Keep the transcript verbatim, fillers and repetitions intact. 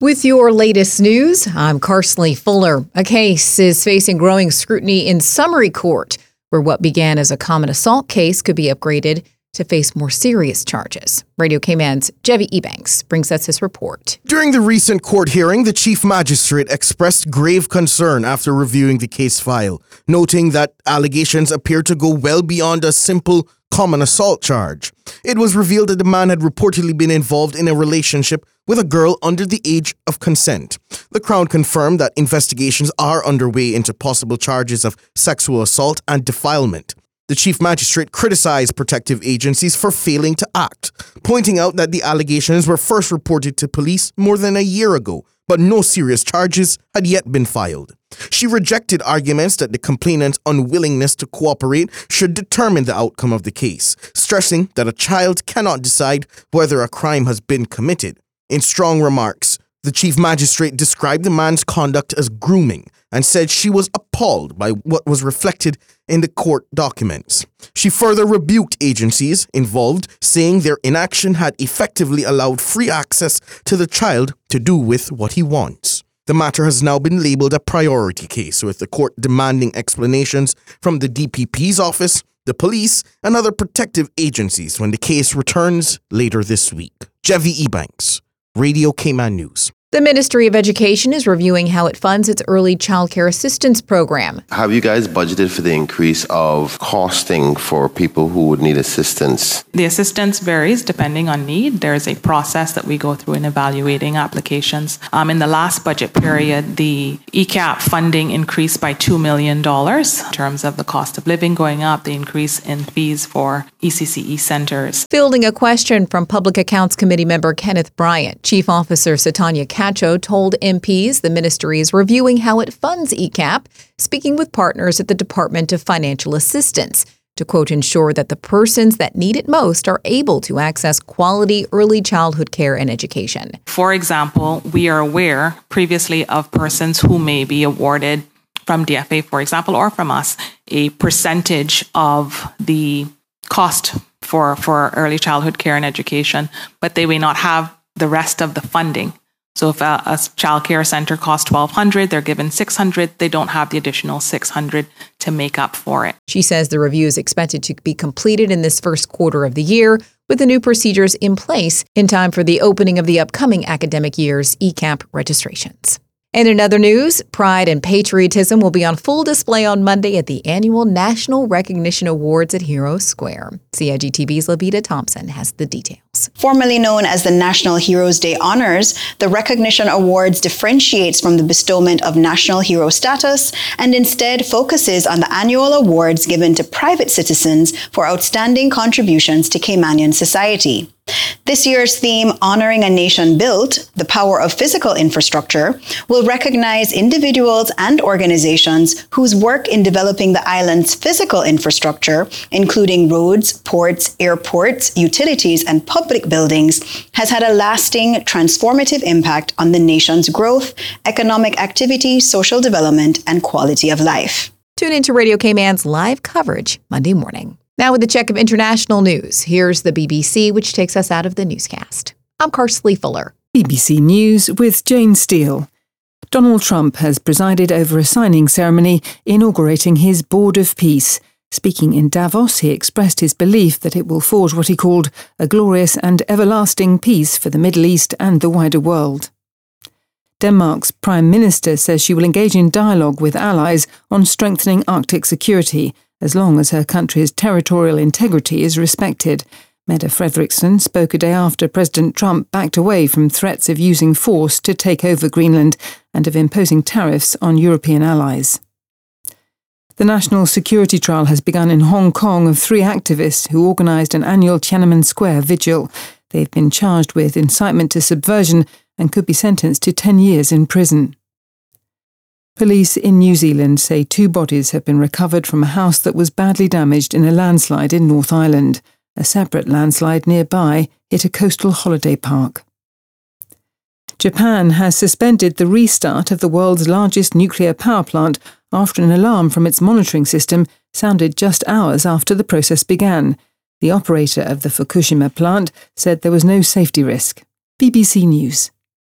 With your latest news, I'm Carsley Fuller. A case is facing growing scrutiny in summary court, where what began as a common assault case could be upgraded to face more serious charges. Radio K-Man's Jevi Ebanks brings us his report. During the recent court hearing, the chief magistrate expressed grave concern after reviewing the case file, noting that allegations appear to go well beyond a simple common assault charge. It was revealed that the man had reportedly been involved in a relationship with a girl under the age of consent. The Crown confirmed that investigations are underway into possible charges of sexual assault and defilement. The chief magistrate criticized protective agencies for failing to act, pointing out that the allegations were first reported to police more than a year ago, but no serious charges had yet been filed. She rejected arguments that the complainant's unwillingness to cooperate should determine the outcome of the case, stressing that a child cannot decide whether a crime has been committed. In strong remarks, the chief magistrate described the man's conduct as grooming and said she was appalled by what was reflected in the court documents. She further rebuked agencies involved, saying their inaction had effectively allowed free access to the child to do with what he wants. The matter has now been labeled a priority case, with the court demanding explanations from the D P P's office, the police, and other protective agencies when the case returns later this week. Jevi Ebanks, Radio K-Man News. The Ministry of Education is reviewing how it funds its early childcare assistance program. Have you guys budgeted for the increase of costing for people who would need assistance? The assistance varies depending on need. There's a process that we go through in evaluating applications. Um, in the last budget period, the E C A P funding increased by two million dollars in terms of the cost of living going up, the increase in fees for E C C E centers. Fielding a question from Public Accounts Committee member Kenneth Bryant, Chief Officer Satanya Cacho told M Ps the ministry is reviewing how it funds E C A P, speaking with partners at the Department of Financial Assistance to, quote, ensure that the persons that need it most are able to access quality early childhood care and education. For example, we are aware previously of persons who may be awarded from D F A, for example, or from us, a percentage of the cost for, for early childhood care and education, but they may not have the rest of the funding. So if a, a child care center costs twelve hundred dollars, they're given six hundred dollars, they don't have the additional six hundred dollars to make up for it. She says the review is expected to be completed in this first quarter of the year, with the new procedures in place in time for the opening of the upcoming academic year's E C A P registrations. And in other news, pride and patriotism will be on full display on Monday at the annual National Recognition Awards at Heroes Square. C I G T V's Levita Thompson has the details. Formerly known as the National Heroes Day Honors, the Recognition Awards differentiates from the bestowment of national hero status and instead focuses on the annual awards given to private citizens for outstanding contributions to Caymanian society. This year's theme, Honoring a Nation Built, the Power of Physical Infrastructure, will recognize individuals and organizations whose work in developing the island's physical infrastructure, including roads, ports, airports, utilities, and public buildings, has had a lasting, transformative impact on the nation's growth, economic activity, social development, and quality of life. Tune into Radio K-Man's live coverage Monday morning. Now with a check of international news, here's the B B C, which takes us out of the newscast. I'm Carsley Fuller. B B C News with Jane Steele. Donald Trump has presided over a signing ceremony inaugurating his Board of Peace. Speaking in Davos, he expressed his belief that it will forge what he called a glorious and everlasting peace for the Middle East and the wider world. Denmark's Prime Minister says she will engage in dialogue with allies on strengthening Arctic security, as long as her country's territorial integrity is respected. Mette Frederiksen spoke a day after President Trump backed away from threats of using force to take over Greenland and of imposing tariffs on European allies. The national security trial has begun in Hong Kong of three activists who organised an annual Tiananmen Square vigil. They've been charged with incitement to subversion and could be sentenced to ten years in prison. Police in New Zealand say two bodies have been recovered from a house that was badly damaged in a landslide in North Island. A separate landslide nearby hit a coastal holiday park. Japan has suspended the restart of the world's largest nuclear power plant after an alarm from its monitoring system sounded just hours after the process began. The operator of the Fukushima plant said there was no safety risk. B B C News.